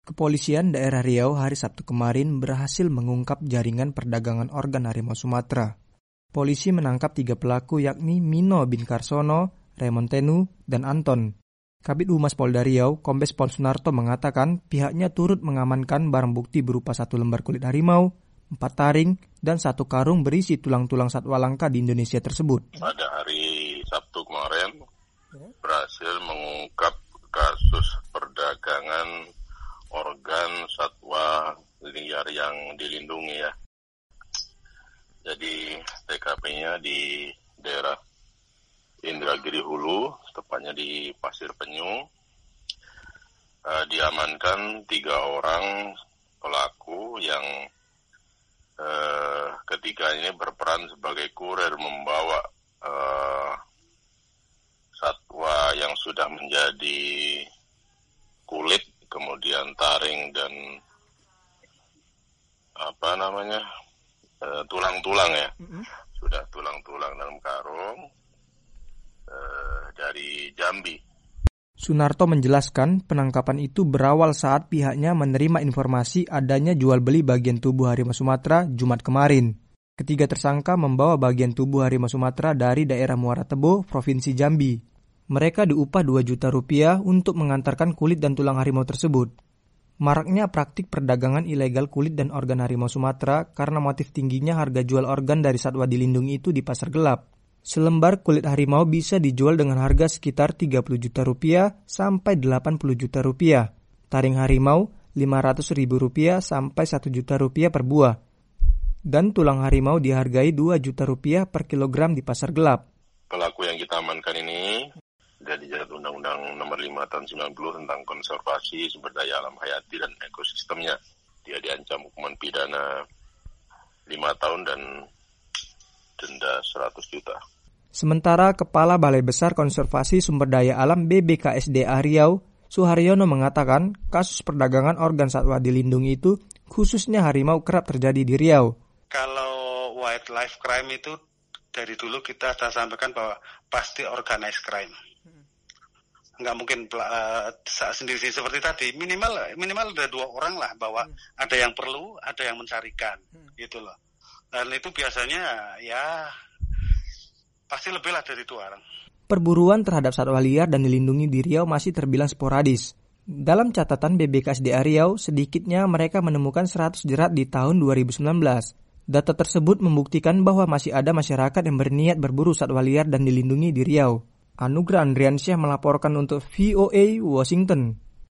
Kepolisian daerah Riau hari Sabtu kemarin berhasil mengungkap jaringan perdagangan organ harimau Sumatera. Polisi menangkap 3 pelaku yakni Mino bin Karsono, Raymond Tenu, dan Anton. Kabid Humas Polda Riau, Kombes Pol Sunarto mengatakan pihaknya turut mengamankan barang bukti berupa 1 lembar kulit harimau, 4 taring, dan 1 karung berisi tulang-tulang satwa langka di Indonesia tersebut. Pada hari Sabtu kemarin berhasil mengungkap kasus perdagangan organ satwa liar yang dilindungi ya. Jadi TKP-nya di daerah Indragiri Hulu, tepatnya di Pasir Penyu. Diamankan 3 orang pelaku yang ketiga ini berperan sebagai kurir membawa satwa yang sudah menjadi kulit, kemudian taring dan tulang-tulang ya. Sudah tulang-tulang dalam karung dari Jambi. Sunarto menjelaskan penangkapan itu berawal saat pihaknya menerima informasi adanya jual beli bagian tubuh harimau Sumatera Jumat kemarin. Ketiga tersangka membawa bagian tubuh harimau Sumatera dari daerah Muara Tebo, Provinsi Jambi. Mereka diupah 2 juta rupiah untuk mengantarkan kulit dan tulang harimau tersebut. Maraknya praktik perdagangan ilegal kulit dan organ harimau Sumatera karena motif tingginya harga jual organ dari satwa dilindungi itu di pasar gelap. Selembar kulit harimau bisa dijual dengan harga sekitar 30 juta rupiah sampai 80 juta rupiah. Taring harimau 500 ribu rupiah sampai 1 juta rupiah per buah. Dan tulang harimau dihargai 2 juta rupiah per kilogram di pasar gelap. Pelaku yang kita amankan ini dari Undang-Undang Nomor 5 Tahun 90 tentang konservasi sumber daya alam hayati dan ekosistemnya. Dia diancam hukuman pidana 5 tahun dan denda 100 juta. Sementara Kepala Balai Besar Konservasi Sumber Daya Alam BBKSDA Riau, Suharyono mengatakan kasus perdagangan organ satwa dilindungi itu khususnya harimau kerap terjadi di Riau. Kalau wildlife crime itu dari dulu kita sudah sampaikan bahwa pasti organized crime. Nggak mungkin sendiri seperti tadi, minimal ada 2 orang lah bahwa ada yang perlu, ada yang mencarikan, gitu loh. Dan itu biasanya ya pasti lebih lah dari 2 orang. Perburuan terhadap satwa liar dan dilindungi di Riau masih terbilang sporadis. Dalam catatan BBKSDA Riau, sedikitnya mereka menemukan 100 jerat di tahun 2019. Data tersebut membuktikan bahwa masih ada masyarakat yang berniat berburu satwa liar dan dilindungi di Riau. Anugrah Andriansyah melaporkan untuk VOA Washington.